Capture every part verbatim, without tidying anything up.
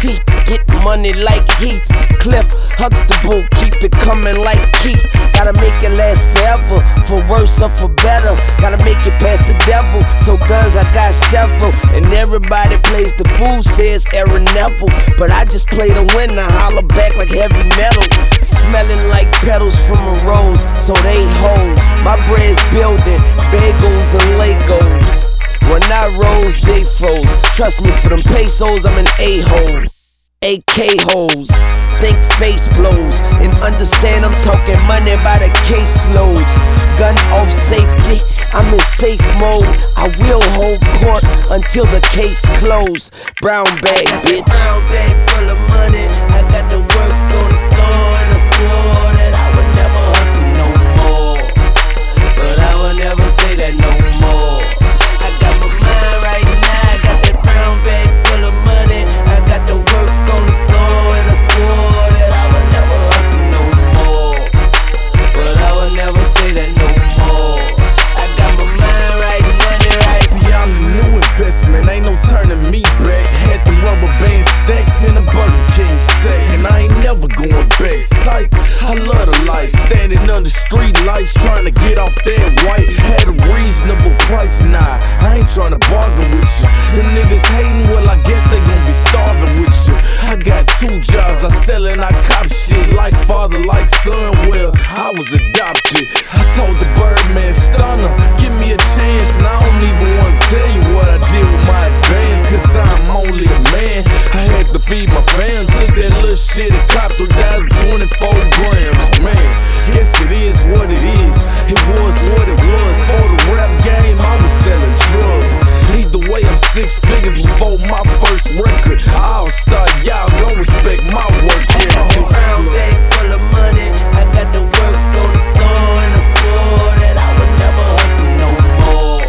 teeth. Get money like Heath. Cliff Huxtable, keep it coming like Keith. Gotta make it last forever, for worse or for better. Gotta make it past the devil, so guns I got several. And everybody plays the fool, says Aaron Neville. But I just play the winner, holler back like heavy metal. Smelling like petals from a rose, so they hoes. My bread's building, bagels and Legos. When I rose, they froze. Trust me, for them pesos, I'm an a-hole. A K hoes, think face blows, and understand I'm talking money by the case loads. Gun off safety, I'm in safe mode. I will hold court until the case closed. Brown bag, bitch. Brown bag full of money. I got the work on the floor, and I swore that I would never hustle no more. But I would never say that no more. I got my mind right now. I got that brown bag full of money. I got the work on the floor, and I swore that I would never hustle no more. But I would never say that no more. I got my mind right, money right. See, I'm a new investment, ain't no turning me back. Had the rubber band stacks in a Burger King sack, and I ain't never going back. Psych, I love the life, standing under street lights, trying to get off that white. Had a reasonable price, nah, I ain't trying to bargain with you. The niggas hating, well I guess they gon' be starving with you. I got two jobs, I sell and I cop shit. Like father, like son, well, I was adopted. I told the Birdman, stunner, give me a chance. And I don't even wanna tell you what I did with my advance, cause I'm only a man. I had to feed my fam, took that little shit and copped three thousand twenty-four grams. Man, guess it is what it is. It was what it was. For the rap game, I was selling drugs. Either way, I'm six figures before my first record. I'll start, y'all don't respect my work. Yeah, brown bag full of money. I got the work on the floor, and I swore that I would never hustle no more.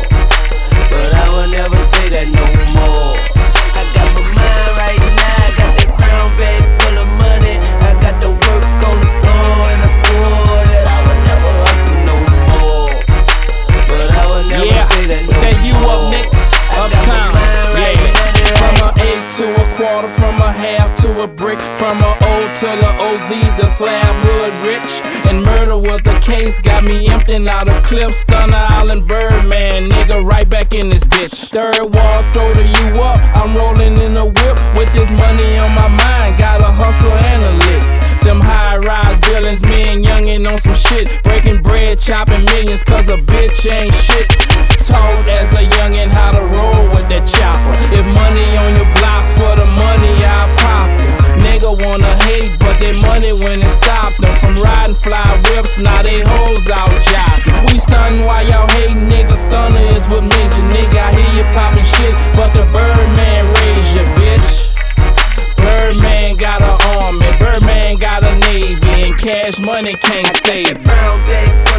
But I would never say that no more. I got my mind right now. I got that brown bag full of money. I got the work on the floor, and I swore that I would never hustle no more. But I would never yeah, say that no that you more. up, Nick? Uptown, yeah. From a eight to a quarter, from a half to a brick, from a O to the O Z, the slab hood rich. And murder was the case, got me emptying out a clip. Stunner Island Birdman, nigga, right back in this bitch. Third wall, throw to you up, I'm rolling in a whip with this money on my mind. Got a hustle and a lick. Them high-rise buildings, me and youngin' on some shit. Breaking bread, chopping millions, cause a bitch ain't shit. Told as a youngin' how to roll with that chopper. If money on your block for the money, I'll pop it. Nigga wanna hate, but they money when it stopped them. From riding fly whips, now they hoes out jogging. We stuntin' while y'all hating, nigga. Stunner is what major nigga. I hear you poppin' shit, but the Birdman raised you, bitch. Birdman got an army, Birdman got a navy, and Cash Money can't save it. Brown bag